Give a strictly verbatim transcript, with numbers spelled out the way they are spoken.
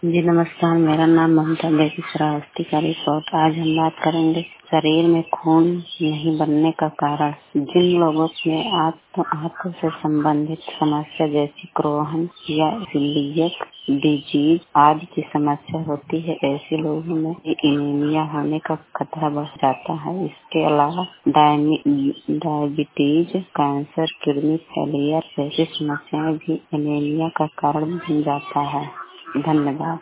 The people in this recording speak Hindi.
जी नमस्कार, मेरा नाम ममता देवी श्रावस्ती का रिपोर्ट। आज हम बात करेंगे शरीर में खून नहीं बनने का कारण। जिन लोगों में आंतों आंतों से संबंधित समस्या जैसे क्रोहन या सीलिएक डिजीज आदि की समस्या होती है, ऐसे लोगों में एनीमिया होने का खतरा बढ़ जाता है। इसके अलावा डायबिटीज, कैंसर, किडनी फेलियर जैसी समस्याएं भी एनीमिया का कारण बन जाता है। धन्यवाद।